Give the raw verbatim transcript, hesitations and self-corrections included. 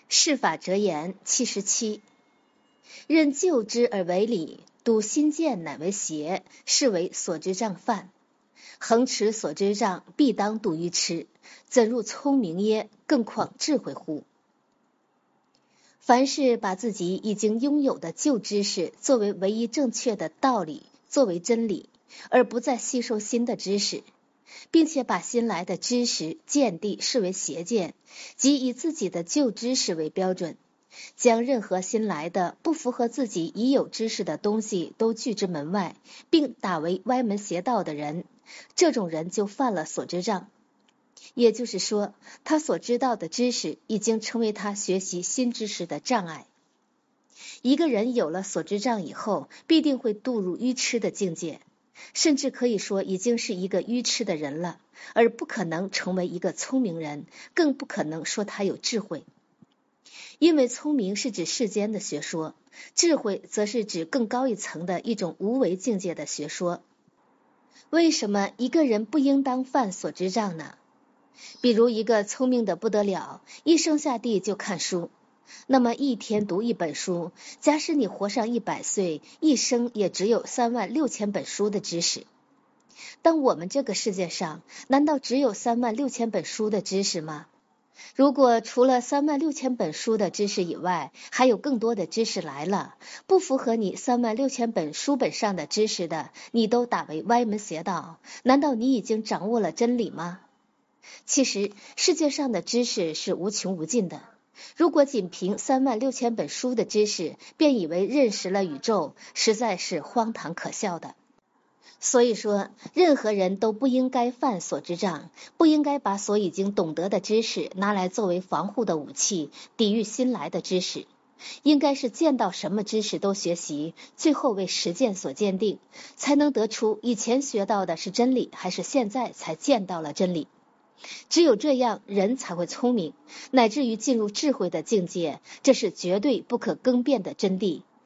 释法哲言七十七，任就之而为理，笃心见乃为邪，是为所知障犯。恒持所知障，必当度于痴，怎入聪明耶？更况智慧乎？凡是把自己已经拥有的旧知识作为唯一正确的道理，作为真理，而不再吸收新的知识，并且把新来的知识见地视为邪见，即以自己的旧知识为标准，将任何新来的不符合自己已有知识的东西都拒之门外，并打为歪门邪道的人，这种人就犯了所知障。也就是说，他所知道的知识已经成为他学习新知识的障碍。一个人有了所知障以后，必定会堕入愚痴的境界，甚至可以说已经是一个愚痴的人了，而不可能成为一个聪明人，更不可能说他有智慧。因为聪明是指世间的学说，智慧则是指更高一层的一种无为境界的学说。为什么一个人不应当犯所知障呢？比如一个聪明的不得了，一生下地就看书，那么一天读一本书，假使你活上一百岁，一生也只有三万六千本书的知识。当我们这个世界上，难道只有三万六千本书的知识吗？如果除了三万六千本书的知识以外，还有更多的知识来了，不符合你三万六千本书本上的知识的，你都打为歪门邪道，难道你已经掌握了真理吗？其实世界上的知识是无穷无尽的，如果仅凭三万六千本书的知识便以为认识了宇宙，实在是荒唐可笑的。所以说，任何人都不应该犯所知障，不应该把所已经懂得的知识拿来作为防护的武器，抵御新来的知识。应该是见到什么知识都学习，最后为实践所鉴定，才能得出以前学到的是真理，还是现在才见到了真理。只有这样，人才会聪明，乃至于进入智慧的境界，这是绝对不可更变的真谛。